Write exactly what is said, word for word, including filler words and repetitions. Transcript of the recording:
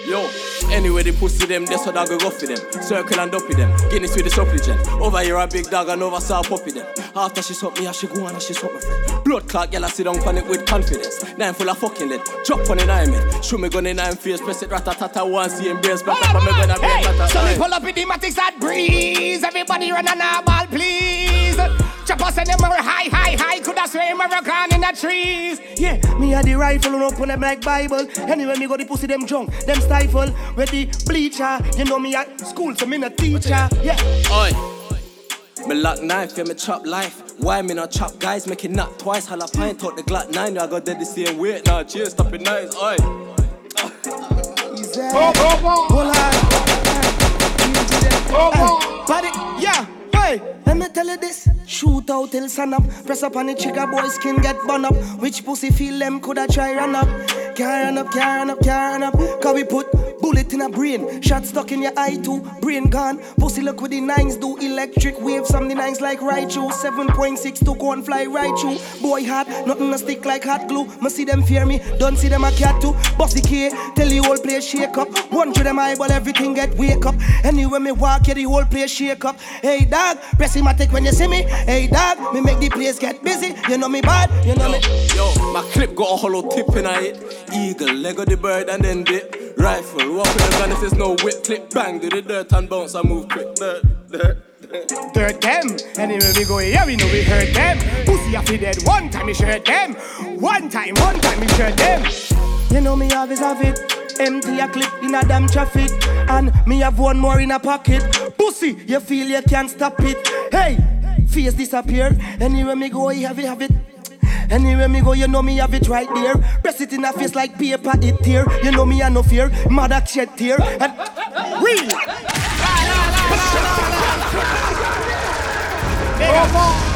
Yo, anyway they pussy them, that's what I go off for them. Circle and dopey them, Guinness with the supplicant. Over here a big dog and over saw puppy them. After she swap me, I she go on and she swap my friend. Blood clot, girl I sit down on it with confidence. Nine full of fucking lead, chop on the nine man. Shoot me gun in nine face, press it ratatata once, see embrace, but up and me gonna be a tata. So we pull up with the matics that breeze. Everybody run on a ball, please. Chopper send them more high, high, high. Could have swim ever gone in the trees. Yeah, me had the rifle and open them like Bible. Anyway, me go the pussy them drunk, them stifle. With the bleacher, you know me at school, so me not teacher. Yeah. Oi. Me lock knife, yeah, me chop life. Why me not chop guys, make it knock twice. Hall of pint, talk the Glock nine, I got dead the same weight. Nah, cheers, stop it nice, oi. Easy. Oh, oh, oh. Hold on. Oh, oh. Body, yeah. Hey, let me tell you this. Shoot out till sun up. Press up on the trigger, boy, skin get bun up. Which pussy feel them coulda try run up. Can't run up, can't run up, can't run up. Cause we put bullet in a brain. Shot stuck in your eye too, brain gone. Pussy look with the nines do electric waves. Some the nines like Raichu. seven point six two go and fly right through. Boy hot, nothing to stick like hot glue. Must see them fear me, don't see them a cat too. Bossy K, tell the whole place shake up. One to them eyeball, everything get wake up. Anyway me walk, yeah, the whole place shake up. Hey dog, press him a take when you see me. Hey dog, me make the place get busy. You know me bad, you know yo, me. Yo, my clip got a hollow tip in it. Eagle, leg of the bird and then dip. Rifle, walk with the gun if there's no whip. Clip, bang, do the dirt and bounce and move quick. Dirt, dirt, dirt. Dirt them. Anyway we go here, we know we hurt them. Pussy have dead one time we shirt them. One time, one time we shirt them. You know me always have it. Empty a clip in a damn traffic. And me have one more in a pocket. Pussy, you feel you can't stop it. Hey, face disappear. Anywhere me go, you have it, have it. Anywhere me go, you know me have it right there. Press it in a face like paper, it tear. You know me, I no fear. Mother shed tear. And real.